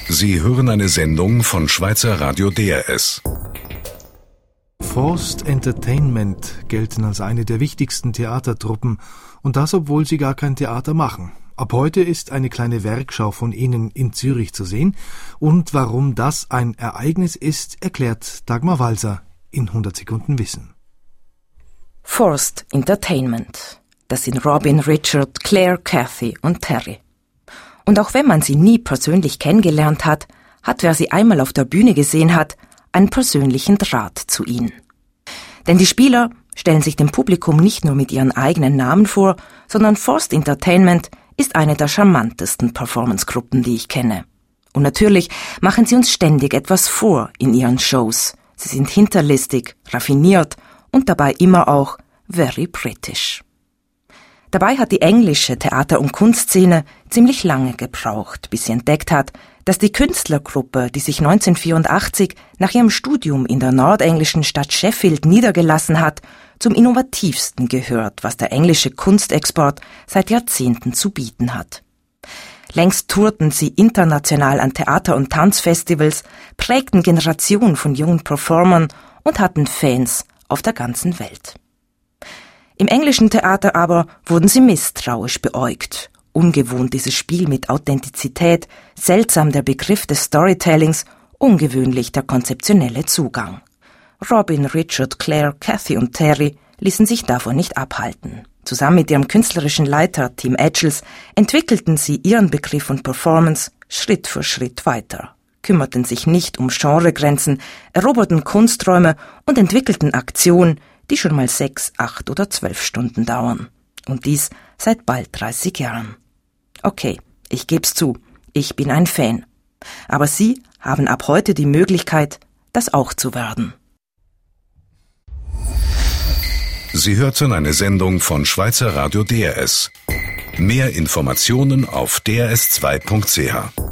Sie hören eine Sendung von Schweizer Radio DRS. Forced Entertainment gelten als eine der wichtigsten Theatertruppen, und das, obwohl sie gar kein Theater machen. Ab heute ist eine kleine Werkschau von ihnen in Zürich zu sehen, und warum das ein Ereignis ist, erklärt Dagmar Walser in 100 Sekunden Wissen. Forced Entertainment. Das sind Robin, Richard, Claire, Cathy und Terry. Und auch wenn man sie nie persönlich kennengelernt hat, wer sie einmal auf der Bühne gesehen hat, einen persönlichen Draht zu ihnen. Denn die Spieler stellen sich dem Publikum nicht nur mit ihren eigenen Namen vor, sondern Forced Entertainment ist eine der charmantesten Performancegruppen, die ich kenne. Und natürlich machen sie uns ständig etwas vor in ihren Shows. Sie sind hinterlistig, raffiniert und dabei immer auch very British. Dabei hat die englische Theater- und Kunstszene ziemlich lange gebraucht, bis sie entdeckt hat, dass die Künstlergruppe, die sich 1984 nach ihrem Studium in der nordenglischen Stadt Sheffield niedergelassen hat, zum innovativsten gehört, was der englische Kunstexport seit Jahrzehnten zu bieten hat. Längst tourten sie international an Theater- und Tanzfestivals, prägten Generationen von jungen Performern und hatten Fans auf der ganzen Welt. Im englischen Theater aber wurden sie misstrauisch beäugt. Ungewohnt dieses Spiel mit Authentizität, seltsam der Begriff des Storytellings, ungewöhnlich der konzeptionelle Zugang. Robin, Richard, Claire, Cathy und Terry ließen sich davon nicht abhalten. Zusammen mit ihrem künstlerischen Leiter Tim Edgels entwickelten sie ihren Begriff von Performance Schritt für Schritt weiter, kümmerten sich nicht um Genregrenzen, eroberten Kunsträume und entwickelten Aktionen, die schon mal 6, 8 oder 12 Stunden dauern. Und dies seit bald 30 Jahren. Okay, ich geb's zu, ich bin ein Fan. Aber Sie haben ab heute die Möglichkeit, das auch zu werden. Sie hörten eine Sendung von Schweizer Radio DRS. Mehr Informationen auf drs2.ch.